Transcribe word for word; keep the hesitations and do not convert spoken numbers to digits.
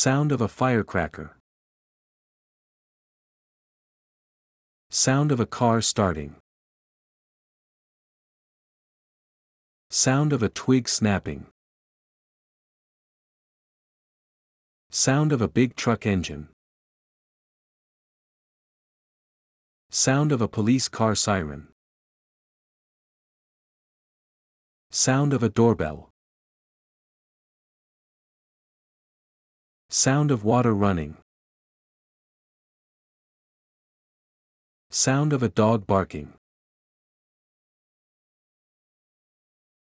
Sound of a firecracker. Sound of a car starting. Sound of a twig snapping. Sound of a big truck engine. Sound of a police car siren. Sound of a doorbell. Sound of water running. Sound of a dog barking.